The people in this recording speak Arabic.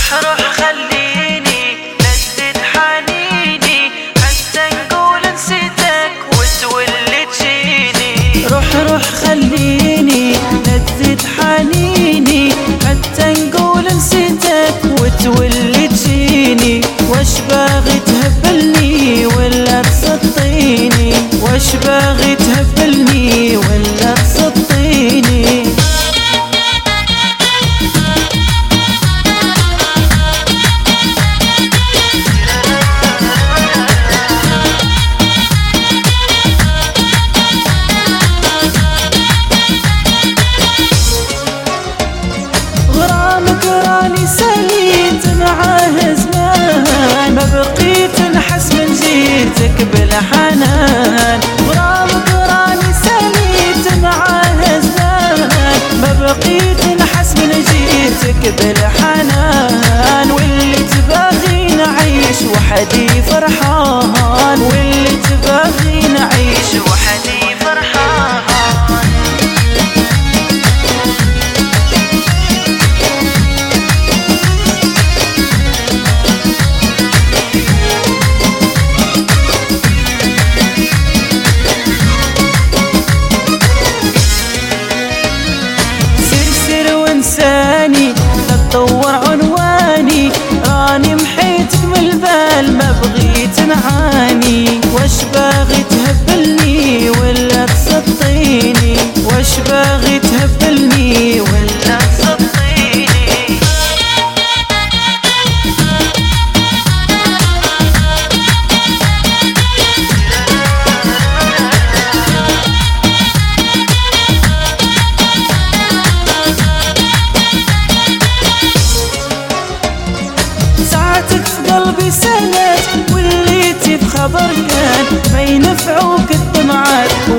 روح روح خليني لذة حنيني حتى نقول نسيتك وتولي تجيني. روح روح خليني لذة حنيني حتى نقول نسيتك وتولي تجيني. وش باغي تهبلني ولا تسطيني؟ وش باغي تهبلني ولا تسطيني؟ غرامك راني سليت معاه زمان، ما بقيت نحس من جيتك بالحنان. غرامك راني سليت معاه زمان، ما بقيت نحس من جيتك بالحنان. واللي تبغي نعيش وحدي فرحان، واللي تبغي نعيش وحدي فرحان. انساني لا تدور عنواني، راني محيتك من البال ما بغيت نعاني. وش باغي تهبلني ولا تسطيني؟ وش باغي تهبلني ولا تسطيني؟ ساعتك في قلبي سنت وليتي بخبر كان، ما ينفعوك الدمعات